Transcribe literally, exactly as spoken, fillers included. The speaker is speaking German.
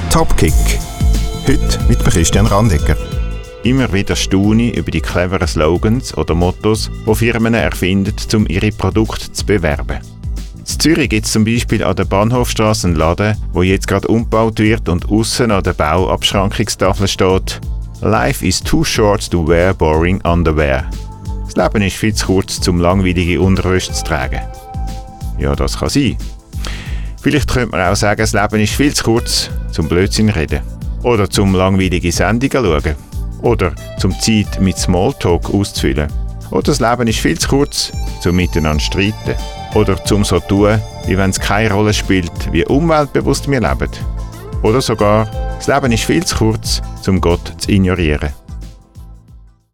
Topkick. Heute mit Christian Randegger. Immer wieder staune ich über die cleveren Slogans oder Mottos, die Firmen erfinden, um ihre Produkte zu bewerben. In Zürich gibt es zum Beispiel an der Bahnhofstrasse einen Laden, wo jetzt gerade umgebaut wird und aussen an der Bauabschrankungstafel steht: «Life is too short to wear boring underwear». Das Leben ist viel zu kurz, um langweilige Unterwäsche zu tragen. Ja, das kann sein. Vielleicht könnte man auch sagen, das Leben ist viel zu kurz, zum Blödsinn reden. Oder zum langweilige Sendungen schauen. Oder zum Zeit mit Smalltalk auszufüllen. Oder das Leben ist viel zu kurz, zum miteinander streiten. Oder zum so tun, wie wenn es keine Rolle spielt, wie umweltbewusst wir leben. Oder sogar, das Leben ist viel zu kurz, zum Gott zu ignorieren.